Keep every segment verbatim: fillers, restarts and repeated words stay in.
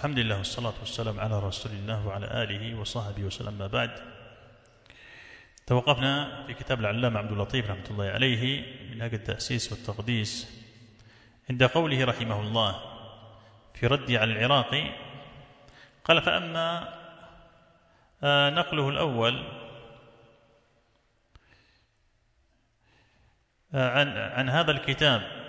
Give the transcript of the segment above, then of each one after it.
الحمد لله والصلاة والسلام على رسول الله وعلى آله وصحبه وسلم. ما بعد، توقفنا في كتاب العلامة عبد اللطيف رحمة الله عليه منهاج التأسيس والتقديس عند قوله رحمه الله في رده على العراقي، قال: فأما نقله الأول عن, عن هذا الكتاب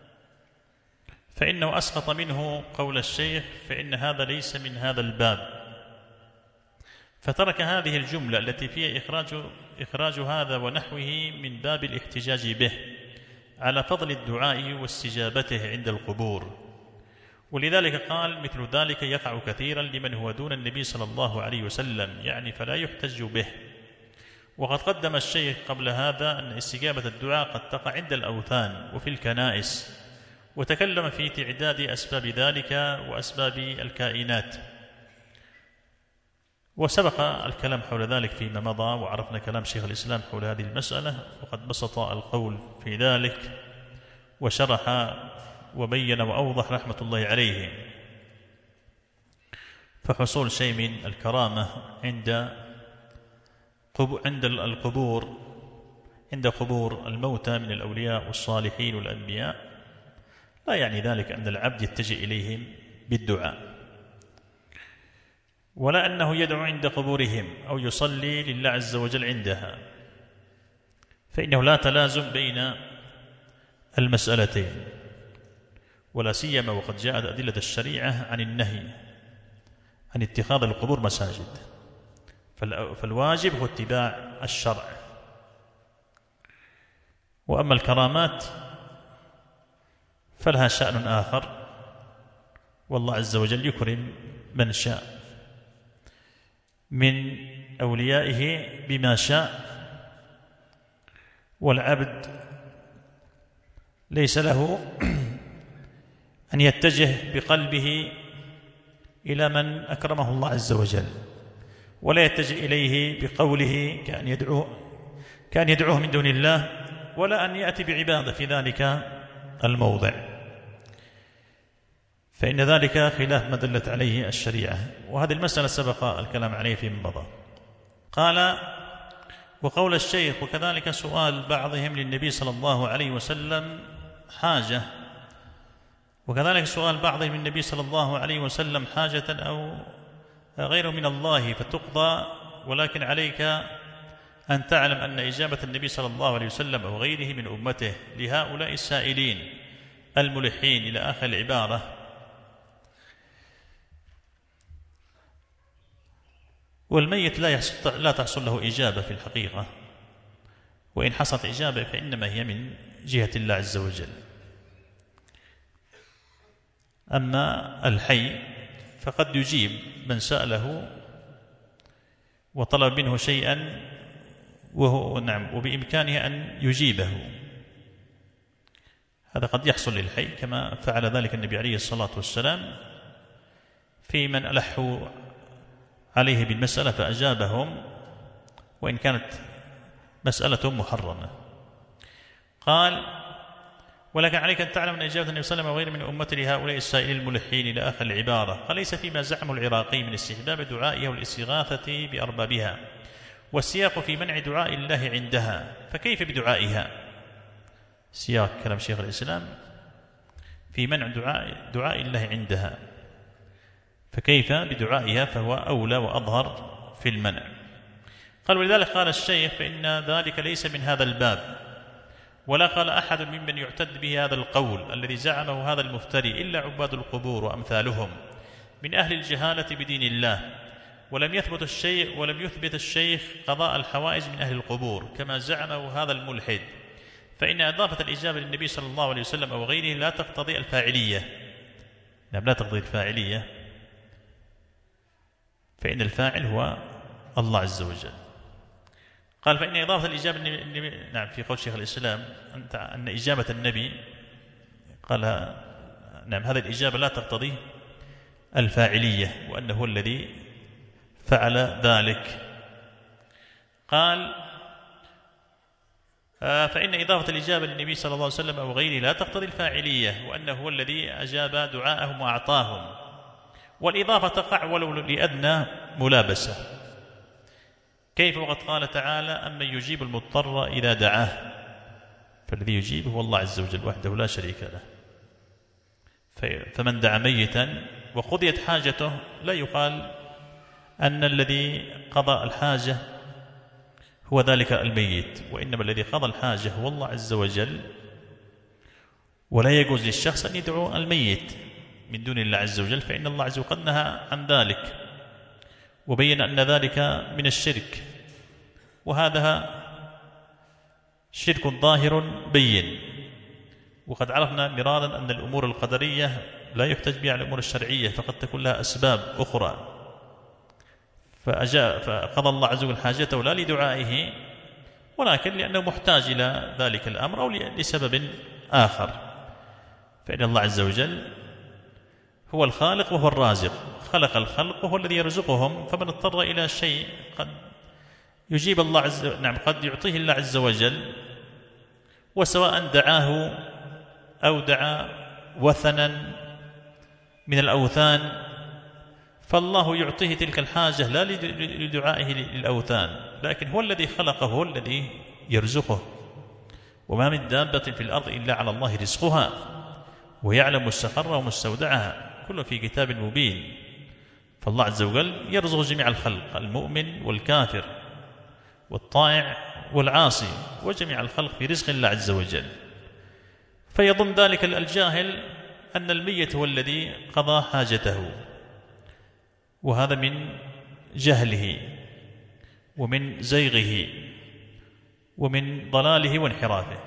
فإنه أسقط منه قول الشيخ، فإن هذا ليس من هذا الباب، فترك هذه الجملة التي فيها إخراج, إخراج هذا ونحوه من باب الاحتجاج به على فضل الدعاء واستجابته عند القبور. ولذلك قال: مثل ذلك يقع كثيرا لمن هو دون النبي صلى الله عليه وسلم، يعني فلا يحتج به. وقد قدم الشيخ قبل هذا أن استجابة الدعاء قد تقع عند الأوثان وفي الكنائس، وتكلم في تعداد أسباب ذلك وأسباب الكائنات، وسبق الكلام حول ذلك فيما مضى، وعرفنا كلام شيخ الإسلام حول هذه المسألة، وقد بسط القول في ذلك وشرح وبين وأوضح رحمة الله عليه. فحصول شيء من الكرامة عند عند القبور عند قبور الموتى من الأولياء والصالحين والأنبياء لا يعني ذلك أن العبد يتجه إليهم بالدعاء، ولا أنه يدعو عند قبورهم أو يصلي لله عز وجل عندها، فإنه لا تلازم بين المسألتين، ولا سيما وقد جاءت أدلة الشريعة عن النهي عن اتخاذ القبور مساجد، فالواجب هو اتباع الشرع. وأما الكرامات فلها شأن آخر، والله عز وجل يكرم من شاء من أوليائه بما شاء، والعبد ليس له أن يتجه بقلبه إلى من أكرمه الله عز وجل، ولا يتجه إليه بقوله كأن يدعوه كأن يدعوه من دون الله، ولا أن يأتي بعبادة في ذلك الموضع، فإن ذلك خلاف ما دلت عليه الشريعة. وهذه المسألة سبق الكلام عليه فيما مضى. قال: وقول الشيخ: وكذلك سؤال بعضهم للنبي صلى الله عليه وسلم حاجة وكذلك سؤال بعضهم للنبي صلى الله عليه وسلم حاجة أو غيره من الله فتقضى، ولكن عليك أن تعلم أن إجابة النبي صلى الله عليه وسلم أو غيره من أمته لهؤلاء السائلين الملحين إلى آخر العبارة والميت لا يحصل, لا تحصل له إجابة في الحقيقة، وإن حصلت إجابة فإنما هي من جهة الله عز وجل. أما الحي فقد يجيب من سأله وطلب منه شيئا وهو نعم وبإمكانه أن يجيبه، هذا قد يحصل للحي، كما فعل ذلك النبي عليه الصلاة والسلام في من ألحوا عليه بالمسألة فأجابهم وإن كانت مسألة محرمة. قال: ولكن عليك أن تعلم أن إجابة النبي صلى الله عليه وسلم وغير من أمته لهؤلاء السائلين الملحين إلى آخر العبارة قال: ليس فيما زعمه العراقي من استحباب دعائها والاستغاثة بأربابها، والسياق في منع دعاء الله عندها، فكيف بدعائها؟ سياق كلام شيخ الإسلام في منع دعاء, دعاء الله عندها، فكيف بدعائها؟ فهو أولى وأظهر في المنع. قال: ولذلك قال الشيخ: فإن ذلك ليس من هذا الباب، ولا قال أحد ممن يعتد به هذا القول الذي زعمه هذا المفتري إلا عباد القبور وأمثالهم من أهل الجهالة بدين الله، ولم يثبت الشيخ ولم يثبت الشيخ قضاء الحوائج من أهل القبور كما زعمه هذا الملحد، فإن إضافة الإجابة للنبي صلى الله عليه وسلم أو غيره لا تقتضي الفاعلية. نعم، لا تقتضي الفاعلية، فإن الفاعل هو الله عز وجل. قال: فإن إضافة الإجابة النبي نعم في قول شيخ الإسلام أن إجابة النبي قال نعم هذه الإجابة لا تقتضي الفاعلية، وأنه هو الذي فعل ذلك. قال: فإن إضافة الإجابة للنبي صلى الله عليه وسلم أو غيره لا تقتضي الفاعلية، وأنه هو الذي أجاب دعاءهم وأعطاهم، والإضافة تقع ولو لأدنى ملابسة. كيف وقد قال تعالى أمن يجيب المضطر إذا دعاه، فالذي يجيب هو الله عز وجل وحده لا شريك له. فمن دعا ميتا وقضيت حاجته لا يقال أن الذي قضى الحاجة هو ذلك الميت، وإنما الذي قضى الحاجة هو الله عز وجل، ولا يجوز للشخص أن يدعو الميت من دون الله عز وجل، فإن الله عز وجل قد نهى عن ذلك وبين أن ذلك من الشرك، وهذا شرك ظاهر بين. وقد عرفنا مرارا أن الأمور القدرية لا يحتج بها على الأمور الشرعية، فقد تكون لها أسباب أخرى، فأجاء فقضى الله عز وجل حاجته لا لدعائه ولكن لأنه محتاج إلى ذلك الأمر أو لسبب آخر. فإن الله عز وجل هو الخالق وهو الرازق، خلق الخلق وهو الذي يرزقهم، فمن اضطر إلى شيء قد يجيب الله عز وجل، نعم قد يعطيه الله عز وجل، وسواء دعاه أو دعا وثنا من الأوثان فالله يعطيه تلك الحاجة لا لدعائه للأوثان، لكن هو الذي خلقه هو الذي يرزقه. وما من دابة في الأرض إلا على الله رزقها ويعلم مستقرها ومستودعها، كله في كتاب مبين. فالله عز وجل يرزق جميع الخلق، المؤمن والكافر والطائع والعاصي، وجميع الخلق في رزق الله عز وجل. فيظن ذلك الجاهل أن الميت هو الذي قضى حاجته، وهذا من جهله ومن زيغه ومن ضلاله وانحرافه.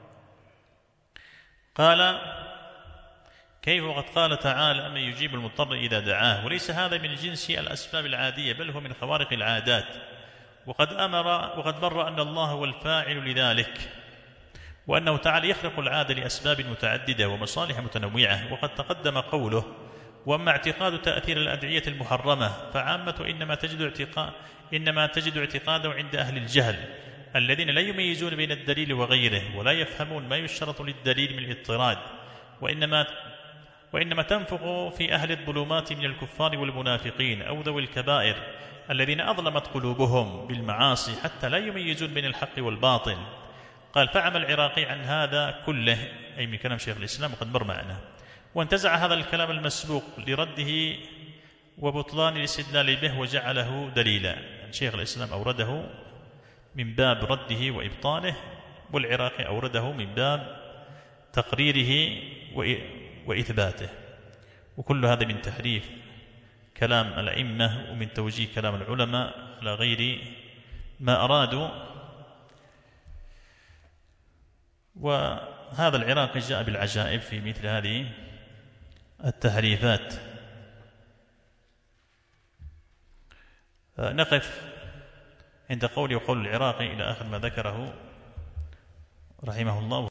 قال كيف وقد قال تعالى أمن يجيب المضطر إذا دعاه، وليس هذا من جنس الأسباب العادية بل هو من خوارق العادات، وقد أمر وقد بر أن الله هو الفاعل لذلك، وأنه تعالى يخلق العادة لأسباب متعددة ومصالح متنوعة. وقد تقدم قوله وأما اعتقاد تأثير الأدعية المحرمة فعامة إنما تجد اعتقاد إنما تجد اعتقاده عند أهل الجهل الذين لا يميزون بين الدليل وغيره ولا يفهمون ما يشترط للدليل من الاضطراد، وإنما وإنما تنفق في أهل الظلمات من الكفار والمنافقين أو ذوي الكبائر الذين أظلمت قلوبهم بالمعاصي حتى لا يميزون بين الحق والباطل. قال فعمل العراقي عن هذا كله، أي من كلام شيخ الإسلام وقد مر معنا، وانتزع هذا الكلام المسبوق لرده وبطلان الاستدلال به وجعله دليلا. شيخ الإسلام أورده من باب رده وإبطاله، والعراقي أورده من باب تقريره وإثباته، وكل هذا من تحريف كلام الأئمة ومن توجيه كلام العلماء على غير ما أرادوا. وهذا العراقي جاء بالعجائب في مثل هذه التحريفات. نقف عند قولي وقول العراقي إلى آخر ما ذكره رحمه الله.